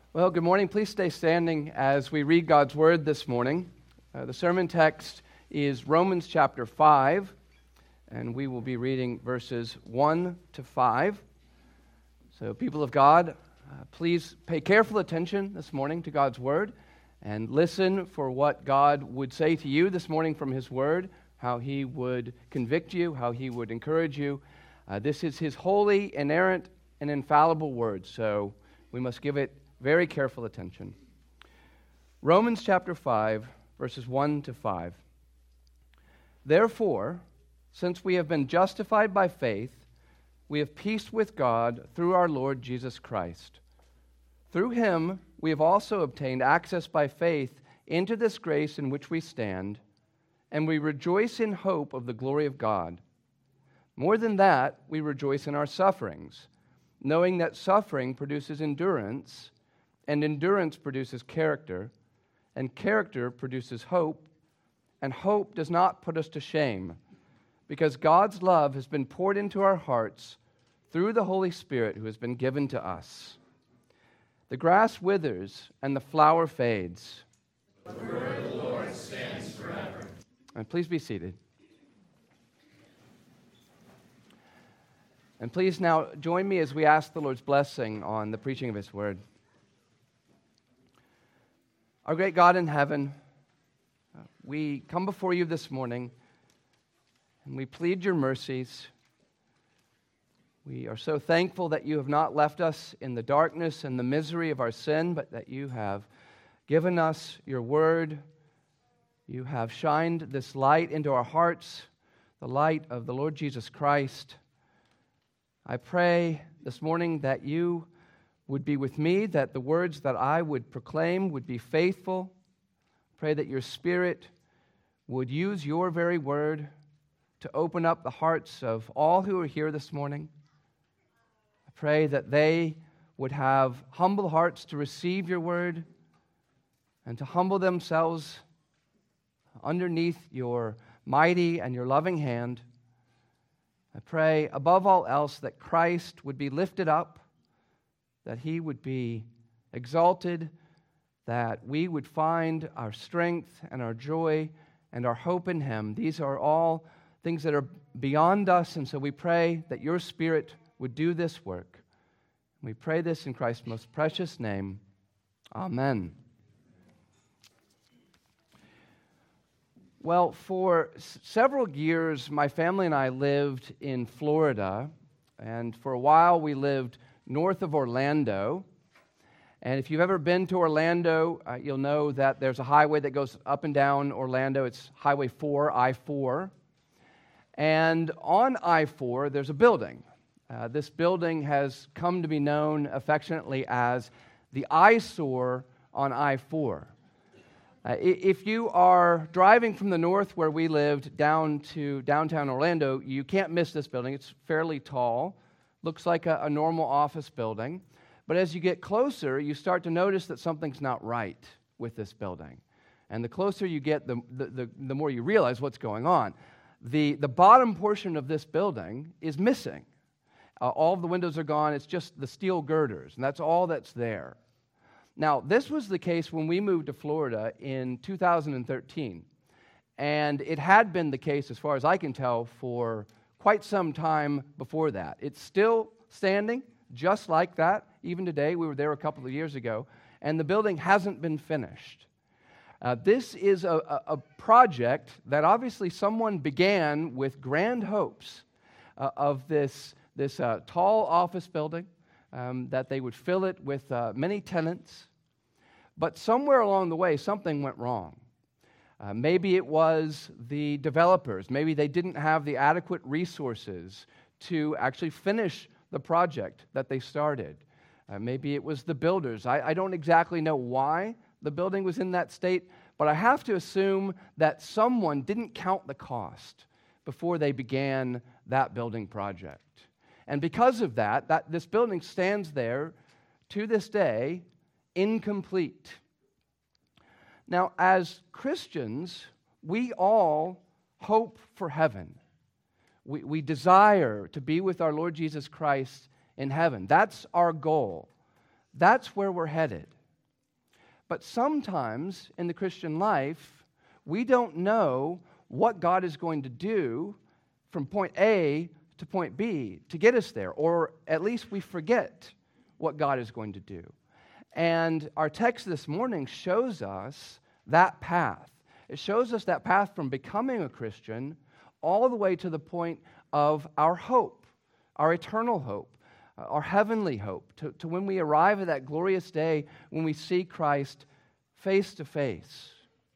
Well, good morning. Please stay standing as we read God's Word this morning. The sermon text is Romans chapter 5, and we will be reading verses 1 to 5. So, people of God, please pay careful attention this morning to God's Word and listen for what God would say to you this morning from His Word, how He would convict you, how He would encourage you. This is His holy, inerrant, and infallible Word, so we must give it very careful attention. Romans chapter 5, verses 1 to 5. Therefore, since we have been justified by faith, we have peace with God through our Lord Jesus Christ. Through Him, we have also obtained access by faith into this grace in which we stand, and we rejoice in hope of the glory of God. More than that, we rejoice in our sufferings, knowing that suffering produces endurance, and endurance produces character, and character produces hope, and hope does not put us to shame, because God's love has been poured into our hearts through the Holy Spirit who has been given to us. The grass withers and the flower fades. The word of the Lord stands forever. And please be seated. And please now join me as we ask the Lord's blessing on the preaching of His word. Our great God in heaven, we come before you this morning and we plead your mercies. We are so thankful that you have not left us in the darkness and the misery of our sin, but that you have given us your word. You have shined this light into our hearts, the light of the Lord Jesus Christ. I pray this morning that you would be with me, that the words that I would proclaim would be faithful. Pray that your Spirit would use your very word to open up the hearts of all who are here this morning. I pray that they would have humble hearts to receive your word and to humble themselves underneath your mighty and your loving hand. I pray above all else that Christ would be lifted up, that He would be exalted, that we would find our strength and our joy and our hope in Him. These are all things that are beyond us, and so we pray that your Spirit would do this work. We pray this in Christ's most precious name. Amen. Well, for several years, my family and I lived in Florida, and for a while we lived north of Orlando. And if you've ever been to Orlando, you'll know that there's a highway that goes up and down Orlando. It's Highway 4, I-4. And on I-4, there's a building. This building has come to be known affectionately as the eyesore on I-4. If you are driving from the north where we lived down to downtown Orlando, you can't miss this building. It's fairly tall. Looks like a normal office building. But as you get closer, you start to notice that something's not right with this building. And the closer you get, the more you realize what's going on. The bottom portion of this building is missing. All of the windows are gone. It's just the steel girders, and that's all that's there. Now, this was the case when we moved to Florida in 2013. And it had been the case, as far as I can tell, for quite some time before that. It's still standing just like that. Even today, we were there a couple of years ago, and the building hasn't been finished. This is a project that obviously someone began with grand hopes of this tall office building, that they would fill it with many tenants. But somewhere along the way, something went wrong. Maybe it was the developers. Maybe they didn't have the adequate resources to actually finish the project that they started. Maybe it was the builders. I don't exactly know why the building was in that state, but I have to assume that someone didn't count the cost before they began that building project. And because of that this building stands there to this day incomplete. Now, as Christians, we all hope for heaven. We desire to be with our Lord Jesus Christ in heaven. That's our goal. That's where we're headed. But sometimes in the Christian life, we don't know what God is going to do from point A to point B to get us there, or at least we forget what God is going to do. And our text this morning shows us that path. It shows us that path from becoming a Christian all the way to the point of our hope, our eternal hope, our heavenly hope, to when we arrive at that glorious day when we see Christ face to face.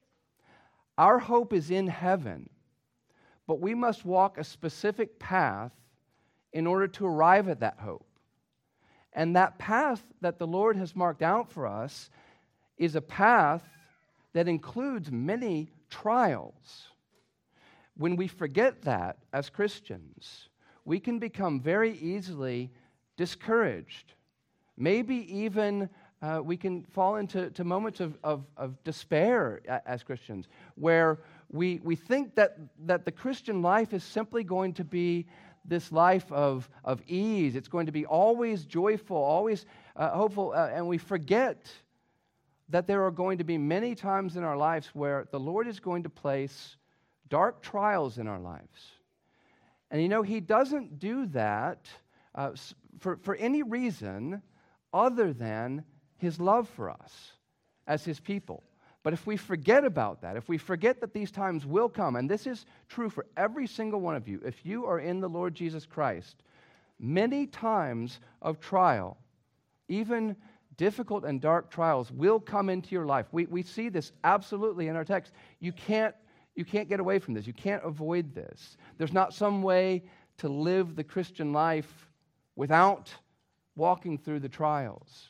Our hope is in heaven, but we must walk a specific path in order to arrive at that hope. And that path that the Lord has marked out for us is a path that includes many trials. When we forget that as Christians, we can become very easily discouraged. Maybe even we can fall into moments of despair as Christians, where we think that the Christian life is simply going to be this life of ease. It's going to be always joyful, always hopeful, and we forget that there are going to be many times in our lives where the Lord is going to place dark trials in our lives. And He doesn't do that for any reason other than His love for us as His people. But if we forget about that, if we forget that these times will come, and this is true for every single one of you, if you are in the Lord Jesus Christ, many times of trial, even difficult and dark trials, will come into your life. We see this absolutely in our text. You can't get away from this. You can't avoid this. There's not some way to live the Christian life without walking through the trials.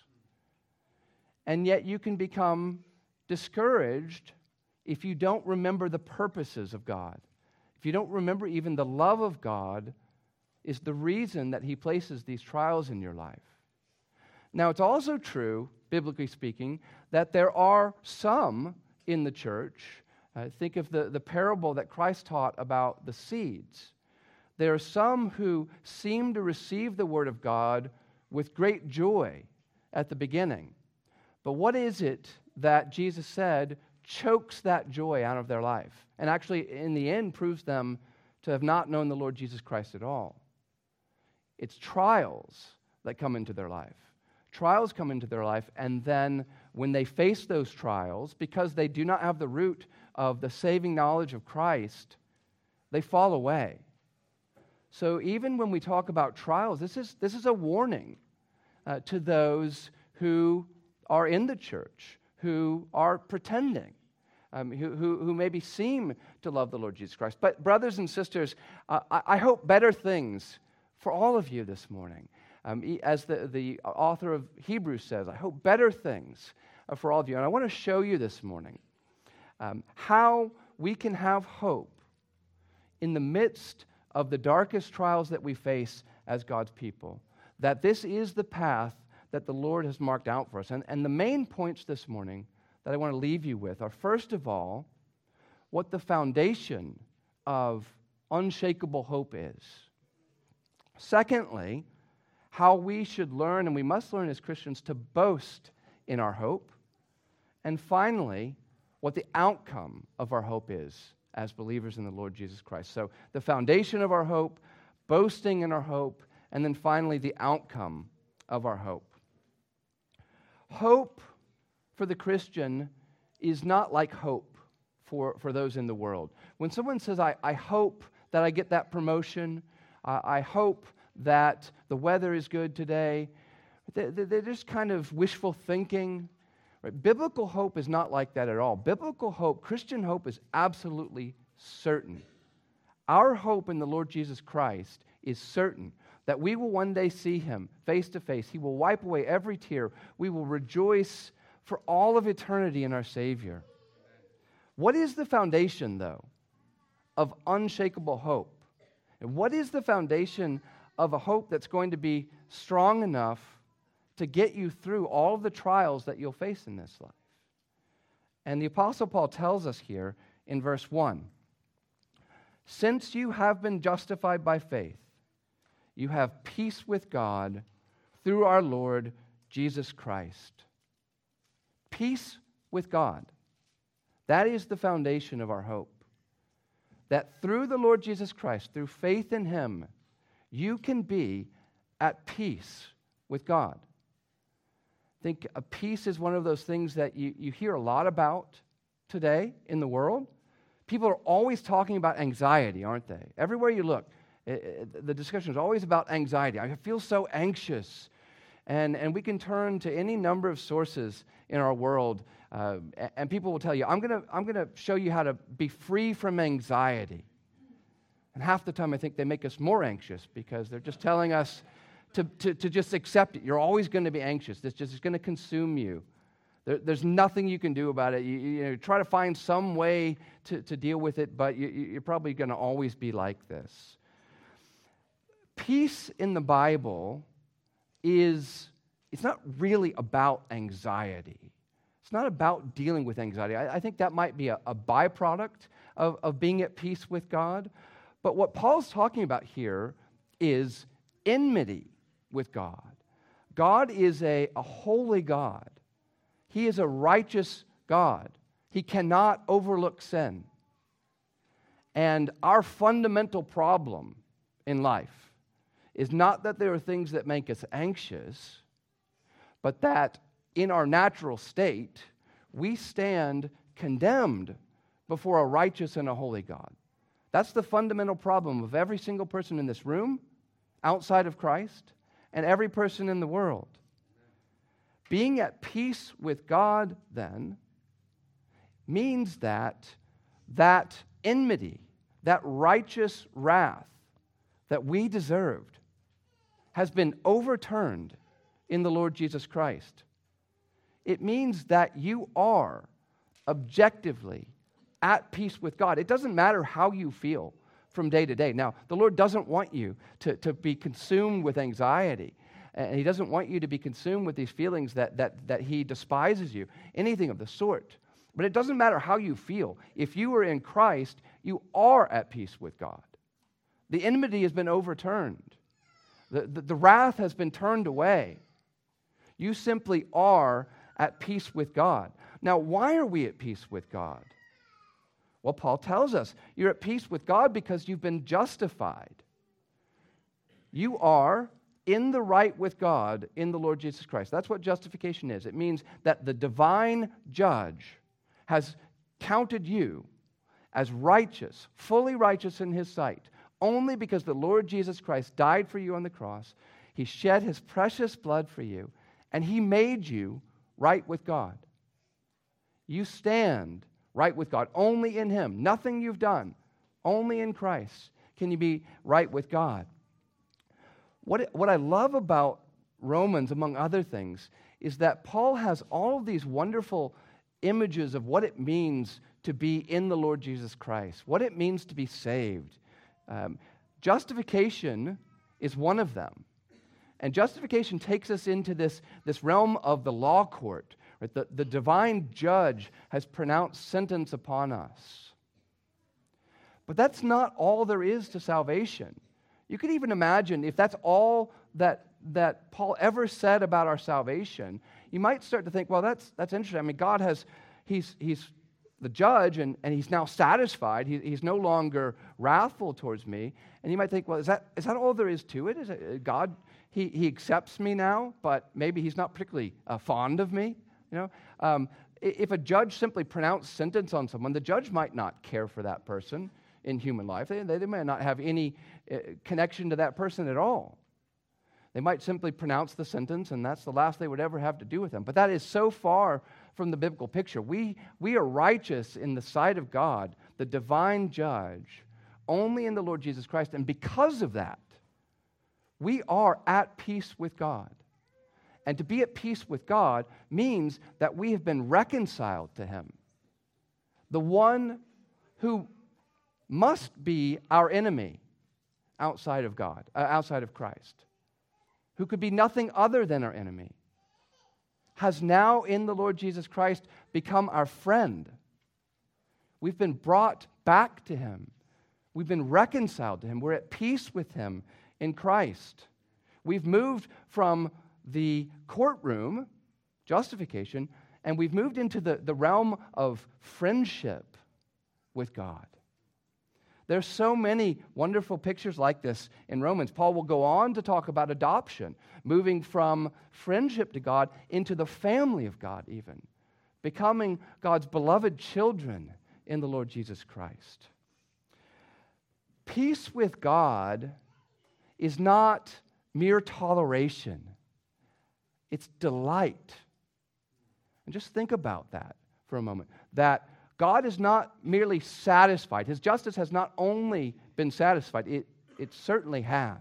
And yet you can become discouraged if you don't remember the purposes of God. If you don't remember even the love of God is the reason that He places these trials in your life. Now, it's also true, biblically speaking, that there are some in the church. Think of the parable that Christ taught about the seeds. There are some who seem to receive the Word of God with great joy at the beginning. But what is it that Jesus said chokes that joy out of their life, and actually in the end proves them to have not known the Lord Jesus Christ at all? It's trials that come into their life. Trials come into their life, and then when they face those trials, because they do not have the root of the saving knowledge of Christ, they fall away. So even when we talk about trials, this is a warning to those who are in the church, who are pretending, who maybe seem to love the Lord Jesus Christ. But brothers and sisters, I hope better things for all of you this morning. As the author of Hebrews says, I hope better things for all of you. And I want to show you this morning how we can have hope in the midst of the darkest trials that we face as God's people. That this is the path that the Lord has marked out for us. And the main points this morning that I want to leave you with are, first of all, what the foundation of unshakable hope is. Secondly, how we should learn, and we must learn as Christians, to boast in our hope. And finally, what the outcome of our hope is as believers in the Lord Jesus Christ. So the foundation of our hope, boasting in our hope, and then finally the outcome of our hope. Hope for the Christian is not like hope for those in the world. When someone says, I hope that I get that promotion, I hope that the weather is good today, they're just kind of wishful thinking. Right? Biblical hope is not like that at all. Biblical hope, Christian hope, is absolutely certain. Our hope in the Lord Jesus Christ is certain that we will one day see Him face to face. He will wipe away every tear. We will rejoice for all of eternity in our Savior. What is the foundation, though, of unshakable hope? And what is the foundation of a hope that's going to be strong enough to get you through all of the trials that you'll face in this life? And the Apostle Paul tells us here in verse 1, since you have been justified by faith, you have peace with God through our Lord Jesus Christ. Peace with God. That is the foundation of our hope. That through the Lord Jesus Christ, through faith in Him, you can be at peace with God. I think peace is one of those things that you hear a lot about today in the world. People are always talking about anxiety, aren't they? Everywhere you look, the discussion is always about anxiety. I feel so anxious. And we can turn to any number of sources in our world, and people will tell you, I'm gonna show you how to be free from anxiety. And half the time I think they make us more anxious because they're just telling us to just accept it. You're always going to be anxious. It's just going to consume you. There's nothing you can do about it. You try to find some way to deal with it, but you're probably going to always be like this. Peace in the Bible it's not really about anxiety. It's not about dealing with anxiety. I think that might be a byproduct of being at peace with God. But what Paul's talking about here is enmity with God. God is a holy God. He is a righteous God. He cannot overlook sin. And our fundamental problem in life is not that there are things that make us anxious, but that in our natural state, we stand condemned before a righteous and a holy God. That's the fundamental problem of every single person in this room, outside of Christ, and every person in the world. Being at peace with God, then, means that enmity, that righteous wrath that we deserved, has been overturned in the Lord Jesus Christ. It means that you are objectively at peace with God. It doesn't matter how you feel from day to day. Now, the Lord doesn't want you to be consumed with anxiety. And He doesn't want you to be consumed with these feelings that He despises you, anything of the sort. But it doesn't matter how you feel. If you are in Christ, you are at peace with God. The enmity has been overturned. The wrath has been turned away. You simply are at peace with God. Now, why are we at peace with God? Well, Paul tells us you're at peace with God because you've been justified. You are in the right with God in the Lord Jesus Christ. That's what justification is. It means that the divine judge has counted you as righteous, fully righteous in His sight, only because the Lord Jesus Christ died for you on the cross. He shed His precious blood for you, and He made you right with God. You stand right with God only in Him. Nothing you've done, only in Christ can you be right with God. What I love about Romans, among other things, is that Paul has all of these wonderful images of what it means to be in the Lord Jesus Christ, what it means to be saved. Justification is one of them. And justification takes us into this realm of the law court. Right? The divine judge has pronounced sentence upon us. But that's not all there is to salvation. You could even imagine if that's all that Paul ever said about our salvation, you might start to think, well, that's interesting. I mean, God he's the judge, and He's now satisfied. He's no longer wrathful towards me. And you might think, well, is that all there is to it? Is it God, He accepts me now, but maybe He's not particularly fond of me? You know, if a judge simply pronounced sentence on someone, the judge might not care for that person in human life. They may not have any connection to that person at all. They might simply pronounce the sentence, and that's the last they would ever have to do with them. But that is so far from the biblical picture. We are righteous in the sight of God, the divine judge, only in the Lord Jesus Christ. And because of that, we are at peace with God. And to be at peace with God means that we have been reconciled to Him. The one who must be our enemy outside of God, outside of Christ, who could be nothing other than our enemy, has now in the Lord Jesus Christ become our friend. We've been brought back to Him. We've been reconciled to Him. We're at peace with Him in Christ. We've moved from the courtroom, justification, and we've moved into the realm of friendship with God. There's so many wonderful pictures like this in Romans. Paul will go on to talk about adoption, moving from friendship to God into the family of God even, becoming God's beloved children in the Lord Jesus Christ. Peace with God is not mere toleration. It's delight. And just think about that for a moment. That God is not merely satisfied. His justice has not only been satisfied, it certainly has.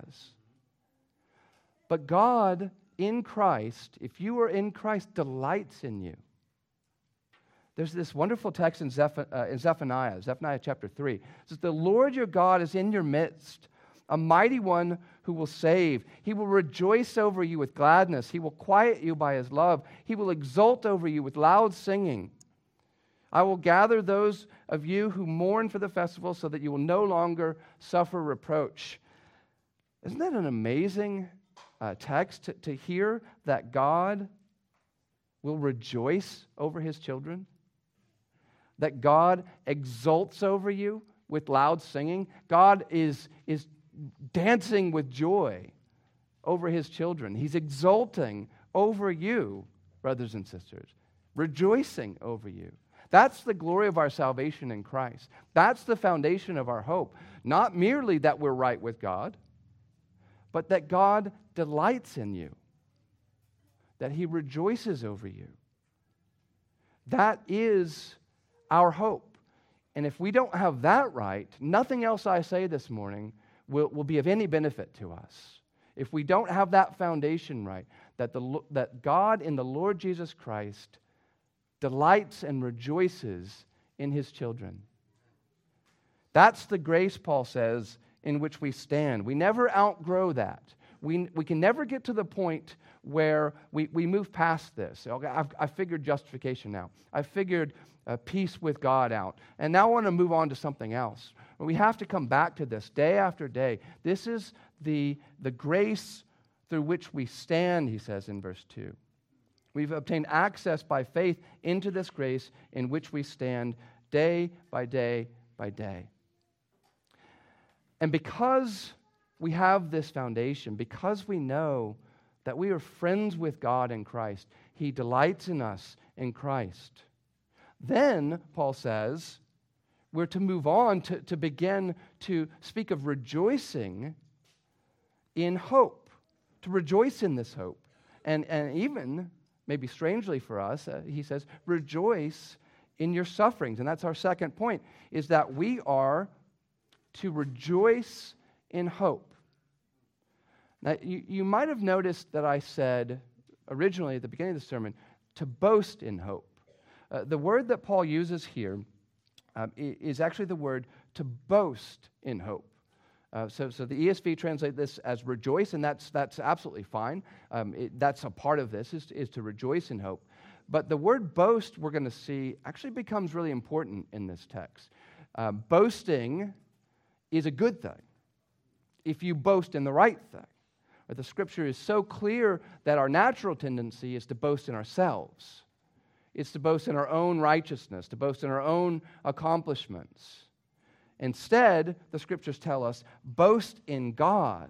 But God in Christ, if you are in Christ, delights in you. There's this wonderful text in Zephaniah chapter 3. It says, "The Lord your God is in your midst, a mighty one who will save. He will rejoice over you with gladness. He will quiet you by his love. He will exult over you with loud singing. I will gather those of you who mourn for the festival so that you will no longer suffer reproach." Isn't that an amazing text to hear that God will rejoice over his children? That God exults over you with loud singing? God is dancing with joy over his children. He's exulting over you, brothers and sisters, rejoicing over you. That's the glory of our salvation in Christ. That's the foundation of our hope. Not merely that we're right with God, but that God delights in you, that he rejoices over you. That is our hope. And if we don't have that right, nothing else I say this morning will be of any benefit to us. If we don't have that foundation right, that God in the Lord Jesus Christ delights and rejoices in his children. That's the grace, Paul says, in which we stand. We never outgrow that. We can never get to the point where we move past this. Okay, I've figured justification now. I've figured peace with God out. And now I want to move on to something else. We have to come back to this day after day. This is the grace through which we stand, he says in verse 2. We've obtained access by faith into this grace in which we stand day by day by day. And because we have this foundation, because we know that we are friends with God in Christ, he delights in us in Christ. Then, Paul says, we're to move on to begin to speak of rejoicing in hope, to rejoice in this hope. And even, maybe strangely for us, he says, rejoice in your sufferings. And that's our second point, is that we are to rejoice in hope. Now, you might have noticed that I said originally at the beginning of the sermon, to boast in hope. The word that Paul uses here is actually the word to boast in hope. So the ESV translates this as rejoice, and that's absolutely fine. That's a part of this, is to rejoice in hope. But the word boast, we're going to see, actually becomes really important in this text. Boasting is a good thing if you boast in the right thing. But the Scripture is so clear that our natural tendency is to boast in ourselves. It's to boast in our own righteousness, to boast in our own accomplishments. Instead, the Scriptures tell us, boast in God.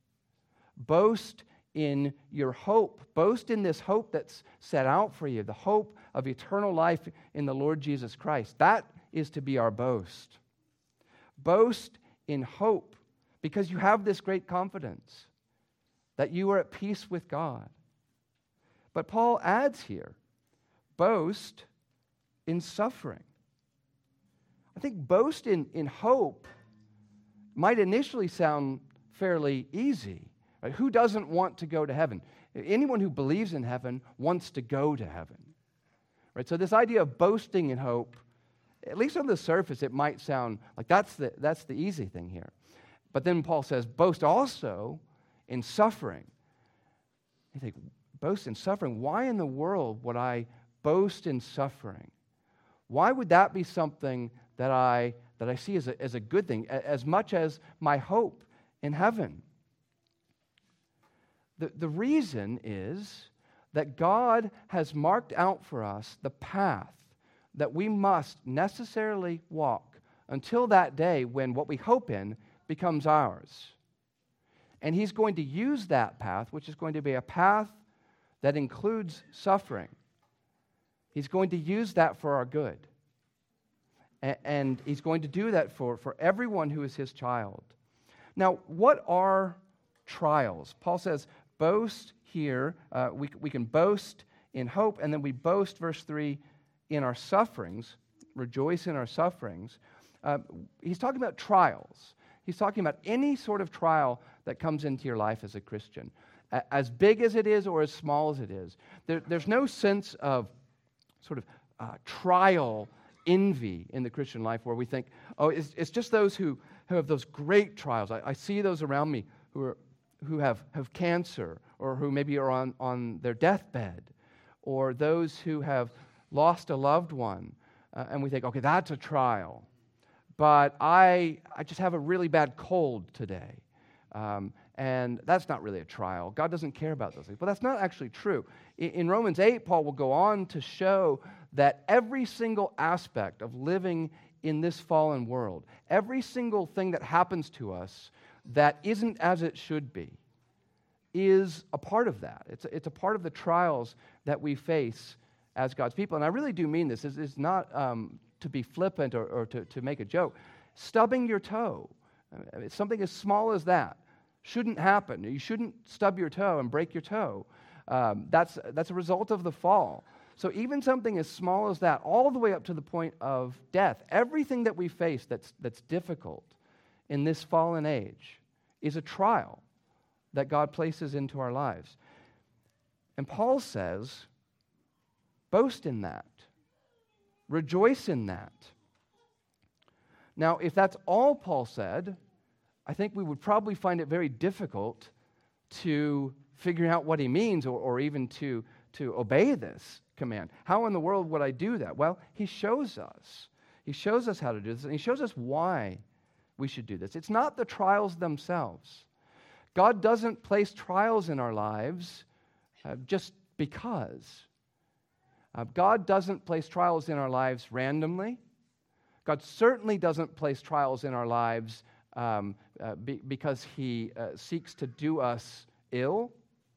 Boast in your hope. Boast in this hope that's set out for you, the hope of eternal life in the Lord Jesus Christ. That is to be our boast. Boast in hope because you have this great confidence that you are at peace with God. But Paul adds here, boast in suffering. I think boast in hope might initially sound fairly easy. Right? Who doesn't want to go to heaven? Anyone who believes in heaven wants to go to heaven. Right? So this idea of boasting in hope, at least on the surface, it might sound like that's the easy thing here. But then Paul says, boast also in suffering. You think, boast in suffering? Why in the world would I boast in suffering? Why would that be something that I see as a good thing, as much as my hope in heaven? The reason is that God has marked out for us the path that we must necessarily walk until that day when what we hope in becomes ours. And He's going to use that path, which is going to be a path that includes suffering. He's going to use that for our good. And He's going to do that for everyone who is His child. Now, what are trials? Paul says, boast here. We can boast in hope, and then we boast, verse 3, in our sufferings, rejoice in our sufferings. He's talking about trials. He's talking about any sort of trial that comes into your life as a Christian. As big as it is or as small as it is. There's no sense of sort of trial envy in the Christian life where we think, oh, it's just those who have those great trials. I see those around me who have cancer, or who maybe are on their deathbed, or those who have lost a loved one. And we think, okay, that's a trial. But I just have a really bad cold today. And that's not really a trial. God doesn't care about those things. But that's not actually true. In Romans 8, Paul will go on to show that every single aspect of living in this fallen world, every single thing that happens to us that isn't as it should be, is a part of that. It's a part of the trials that we face as God's people. And I really do mean this. It's not to be flippant or to make a joke. Stubbing your toe, something as small as that, shouldn't happen. You shouldn't stub your toe and break your toe. That's a result of the fall. So even something as small as that, all the way up to the point of death, everything that we face that's difficult in this fallen age is a trial that God places into our lives. And Paul says, boast in that. Rejoice in that. Now, if that's all Paul said, I think we would probably find it very difficult to figure out what he means or even to obey this command. How in the world would I do that? Well, he shows us. He shows us how to do this, and he shows us why we should do this. It's not the trials themselves. God doesn't place trials in our lives just because. God doesn't place trials in our lives randomly. God certainly doesn't place trials in our lives because He seeks to do us ill.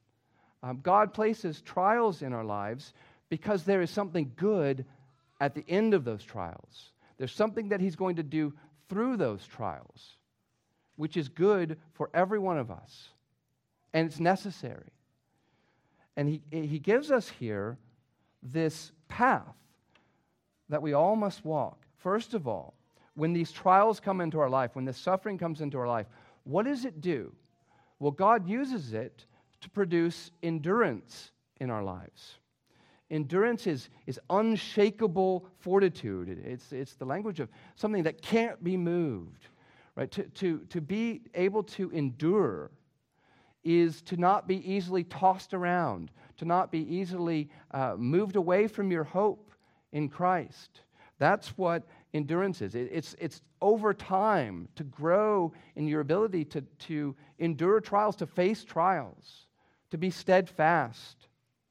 God places trials in our lives because there is something good at the end of those trials. There's something that He's going to do through those trials, which is good for every one of us. And it's necessary. And He gives us here this path that we all must walk. First of all, when these trials come into our life, when this suffering comes into our life, what does it do? Well, God uses it to produce endurance in our lives. Endurance is unshakable fortitude. It's the language of something that can't be moved. Right? To be able to endure is to not be easily tossed around, to not be easily moved away from your hope in Christ. That's what endurance is. It's over time to grow in your ability to endure trials, to face trials, to be steadfast.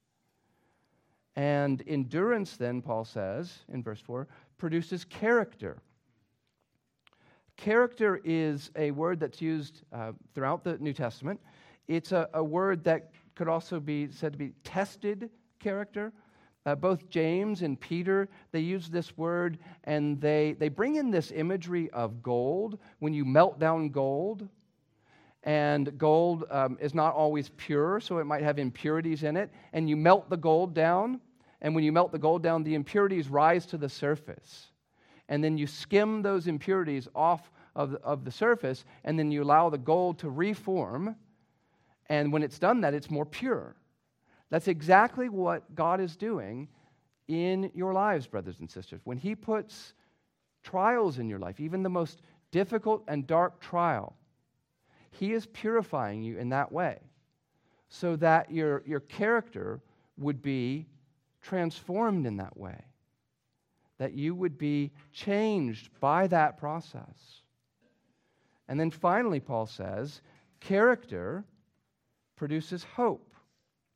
And endurance, then, Paul says in verse 4, produces character. Character is a word that's used throughout the New Testament. It's a word that could also be said to be tested character. Both James and Peter, they use this word, and they bring in this imagery of gold. When you melt down gold, and gold is not always pure, so it might have impurities in it, and you melt the gold down, and when you melt the gold down, the impurities rise to the surface. And then you skim those impurities off of the surface, and then you allow the gold to reform, and when it's done that, it's more pure. That's exactly what God is doing in your lives, brothers and sisters. When He puts trials in your life, even the most difficult and dark trial, He is purifying you in that way so that your character would be transformed in that way, that you would be changed by that process. And then finally, Paul says, character produces hope.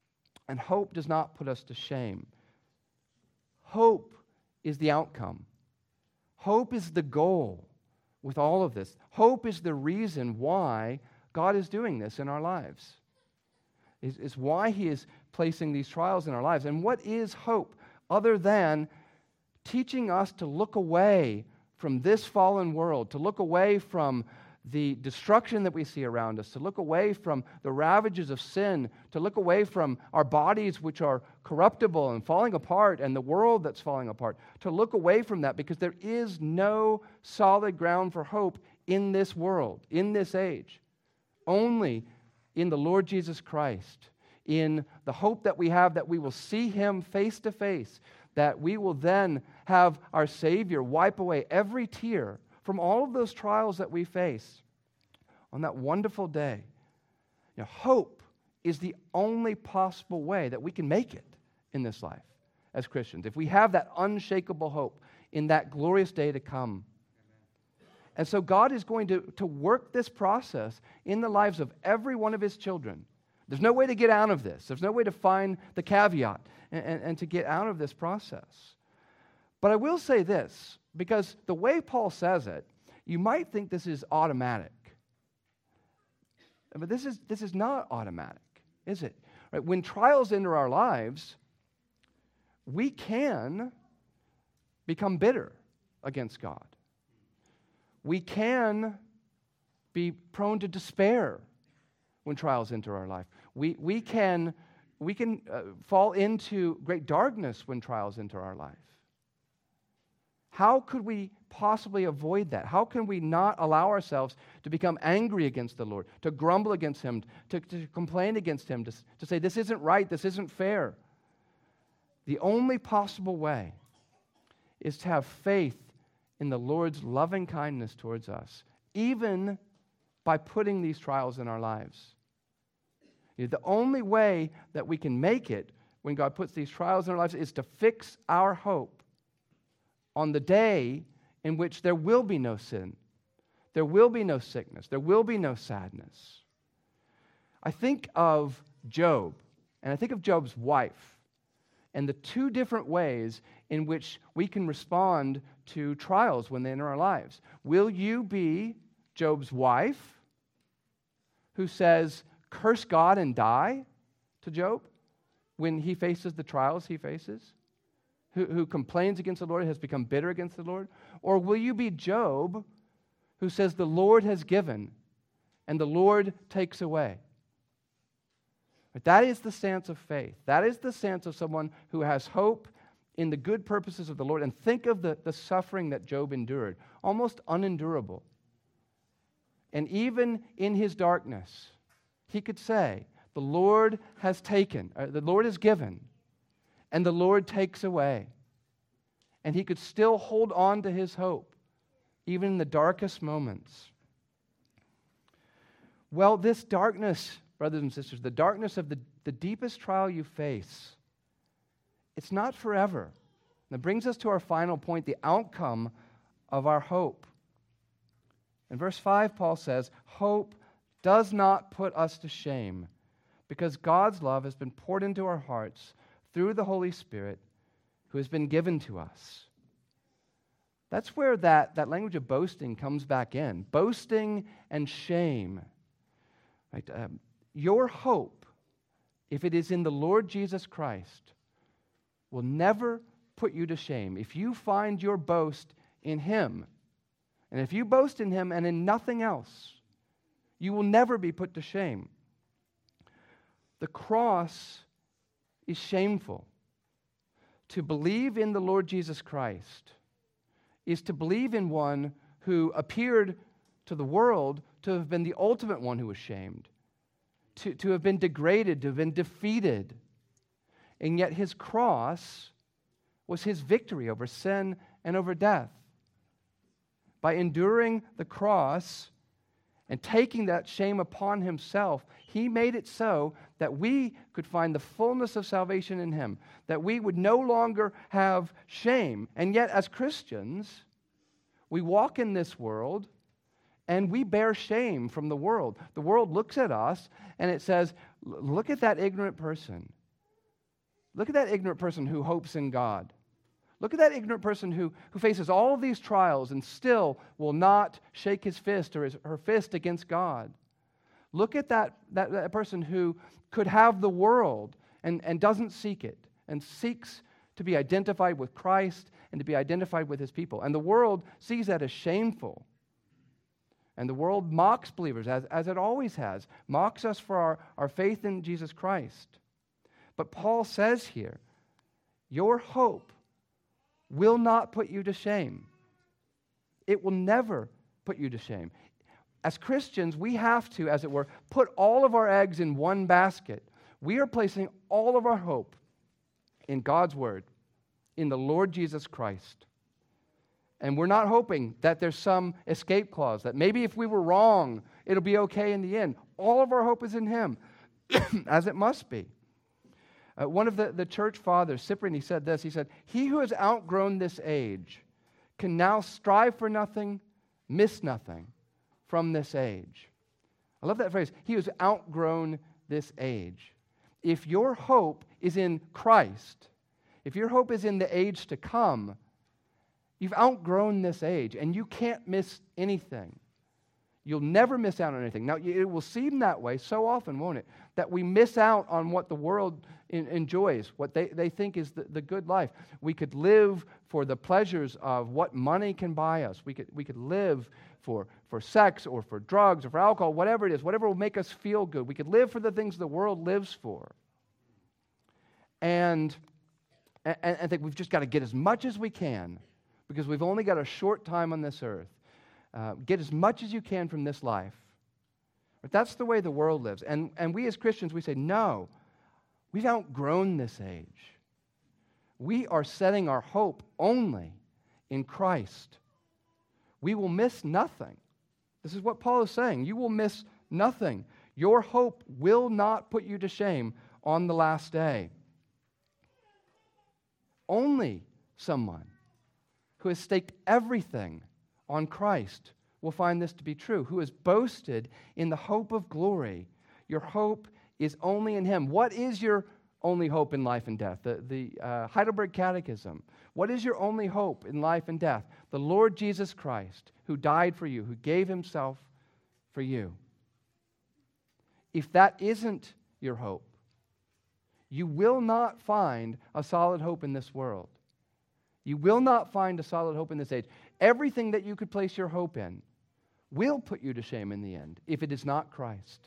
And hope does not put us to shame. Hope is the outcome. Hope is the goal with all of this. Hope is the reason why God is doing this in our lives. Is why He is placing these trials in our lives. And what is hope other than teaching us to look away from this fallen world, to look away from the destruction that we see around us, to look away from the ravages of sin, to look away from our bodies which are corruptible and falling apart, and the world that's falling apart, to look away from that, because there is no solid ground for hope in this world, in this age. Only in the Lord Jesus Christ, in the hope that we have that we will see Him face to face, that we will then have our Savior wipe away every tear from all of those trials that we face on that wonderful day. Hope is the only possible way that we can make it in this life as Christians, if we have that unshakable hope in that glorious day to come. And so God is going to work this process in the lives of every one of His children. There's no way to get out of this. There's no way to find the caveat and to get out of this process. But I will say this, because the way Paul says it, you might think this is automatic. But this is not automatic, is it? Right? When trials enter our lives, we can become bitter against God. We can be prone to despair when trials enter our life. We can fall into great darkness when trials enter our life. How could we possibly avoid that? How can we not allow ourselves to become angry against the Lord, to grumble against Him, to complain against Him, to say, this isn't right, this isn't fair? The only possible way is to have faith in the Lord's loving kindness towards us, even by putting these trials in our lives. The only way that we can make it when God puts these trials in our lives is to fix our hope on the day in which there will be no sin, there will be no sickness, there will be no sadness. I think of Job, and I think of Job's wife, and the two different ways in which we can respond to trials when they enter our lives. Will you be Job's wife, who says, curse God and die, to Job when he faces the trials he faces? Who complains against the Lord, has become bitter against the Lord? Or will you be Job, who says, the Lord has given and the Lord takes away? But that is the stance of faith. That is the stance of someone who has hope in the good purposes of the Lord. And think of the suffering that Job endured, almost unendurable. And even in his darkness, he could say, the Lord has taken, the Lord has given, and the Lord takes away. And he could still hold on to his hope, even in the darkest moments. Well, this darkness, brothers and sisters, the darkness of the deepest trial you face, it's not forever. That brings us to our final point, the outcome of our hope. In verse 5, Paul says, hope does not put us to shame, because God's love has been poured into our hearts through the Holy Spirit who has been given to us. That's where that language of boasting comes back in. Boasting and shame. Right? Your hope, if it is in the Lord Jesus Christ, will never put you to shame. If you find your boast in Him, and if you boast in Him and in nothing else, you will never be put to shame. The cross is shameful. To believe in the Lord Jesus Christ is to believe in one who appeared to the world to have been the ultimate one who was shamed, to have been degraded, to have been defeated. And yet his cross was his victory over sin and over death. By enduring the cross and taking that shame upon himself, he made it so that we could find the fullness of salvation in him, that we would no longer have shame. And yet, as Christians, we walk in this world and we bear shame from the world. The world looks at us and it says, look at that ignorant person. Look at that ignorant person who hopes in God. Look at that ignorant person who faces all of these trials and still will not shake his fist or her fist against God. Look at that person who could have the world and doesn't seek it and seeks to be identified with Christ and to be identified with his people. And the world sees that as shameful. And the world mocks believers, as it always has, mocks us for our faith in Jesus Christ. But Paul says here, your hope will not put you to shame. It will never put you to shame. As Christians, we have to, as it were, put all of our eggs in one basket. We are placing all of our hope in God's Word, in the Lord Jesus Christ. And we're not hoping that there's some escape clause, that maybe if we were wrong, it'll be okay in the end. All of our hope is in Him, as it must be. One of the church fathers, Cyprian, he said this. He said, he who has outgrown this age can now strive for nothing, miss nothing from this age. I love that phrase. He who has outgrown this age. If your hope is in Christ, if your hope is in the age to come, you've outgrown this age, and you can't miss anything. You'll never miss out on anything. Now, it will seem that way so often, won't it? That we miss out on what the world enjoys, what they think is the good life. We could live for the pleasures of what money can buy us. We could live for sex or for drugs or for alcohol, whatever it is, whatever will make us feel good. We could live for the things the world lives for. And think we've just got to get as much as we can because we've only got a short time on this earth. Get as much as you can from this life. But that's the way the world lives. And we as Christians, we say, no, we've outgrown this age. We are setting our hope only in Christ. We will miss nothing. This is what Paul is saying. You will miss nothing. Your hope will not put you to shame on the last day. Only someone who has staked everything on Christ will find this to be true, who has boasted in the hope of glory. Your hope is only in Him. What is your only hope in life and death? The Heidelberg Catechism. What is your only hope in life and death? The Lord Jesus Christ, who died for you, who gave Himself for you. If that isn't your hope, you will not find a solid hope in this world. You will not find a solid hope in this age. Everything that you could place your hope in will put you to shame in the end if it is not Christ.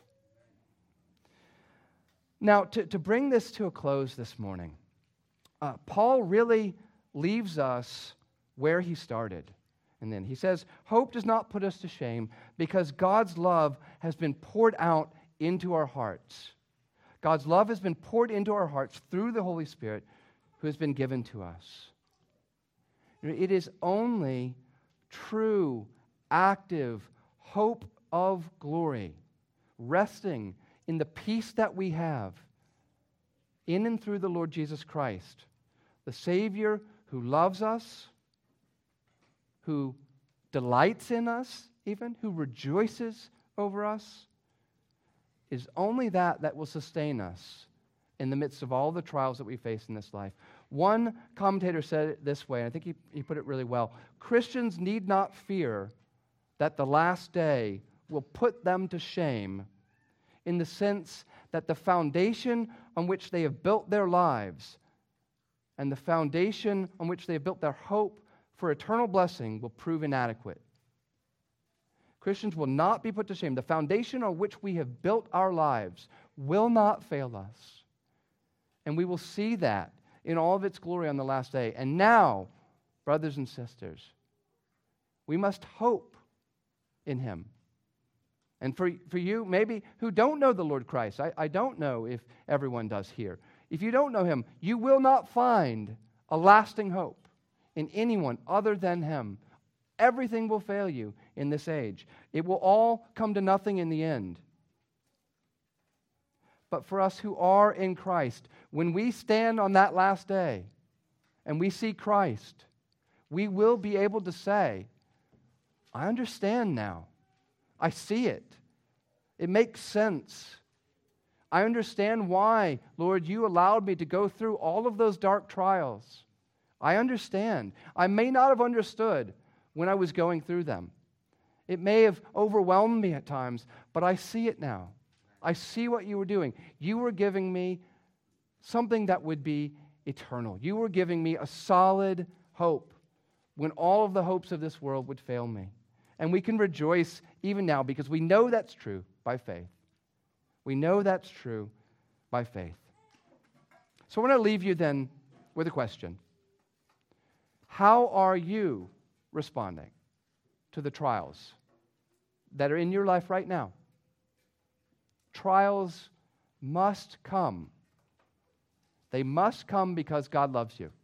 Now, to bring this to a close this morning, Paul really leaves us where he started. And then he says, hope does not put us to shame because God's love has been poured out into our hearts. God's love has been poured into our hearts through the Holy Spirit who has been given to us. It is only true, active hope of glory, resting in the peace that we have in and through the Lord Jesus Christ, the Savior who loves us, who delights in us even, who rejoices over us, is only that will sustain us in the midst of all the trials that we face in this life. One commentator said it this way, and I think he put it really well. Christians need not fear that the last day will put them to shame in the sense that the foundation on which they have built their lives and the foundation on which they have built their hope for eternal blessing will prove inadequate. Christians will not be put to shame. The foundation on which we have built our lives will not fail us. And we will see that in all of its glory on the last day. And now, brothers and sisters, we must hope in Him. And for you, maybe, who don't know the Lord Christ, I don't know if everyone does here. If you don't know Him, you will not find a lasting hope in anyone other than Him. Everything will fail you in this age. It will all come to nothing in the end. But for us who are in Christ, when we stand on that last day and we see Christ, we will be able to say, I understand now. I see it. It makes sense. I understand why, Lord, you allowed me to go through all of those dark trials. I understand. I may not have understood when I was going through them. It may have overwhelmed me at times, but I see it now. I see what you were doing. You were giving me something that would be eternal. You were giving me a solid hope when all of the hopes of this world would fail me. And we can rejoice even now because we know that's true by faith. We know that's true by faith. So I want to leave you then with a question. How are you responding to the trials that are in your life right now? Trials must come. They must come because God loves you.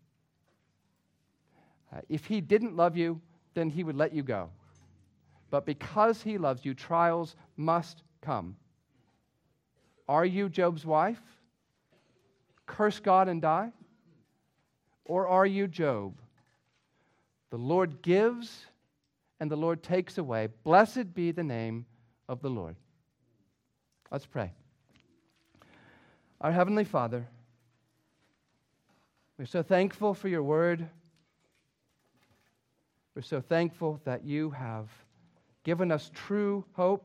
If He didn't love you, then He would let you go. But because He loves you, trials must come. Are you Job's wife? Curse God and die? Or are you Job? The Lord gives and the Lord takes away. Blessed be the name of the Lord. Let's pray. Our Heavenly Father, we're so thankful for your word. We're so thankful that you have given us true hope.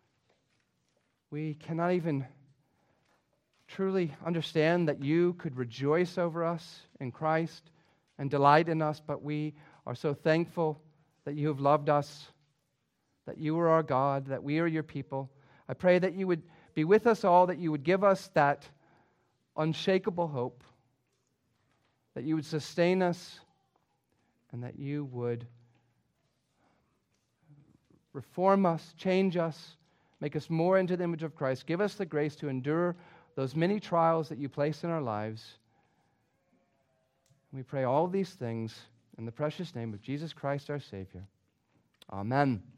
We cannot even truly understand that you could rejoice over us in Christ and delight in us, but we are so thankful that you have loved us, that you are our God, that we are your people. I pray that you would be with us all, that you would give us that unshakable hope, that you would sustain us, and that you would reform us, change us, make us more into the image of Christ. Give us the grace to endure those many trials that you place in our lives. We pray all these things in the precious name of Jesus Christ, our Savior. Amen.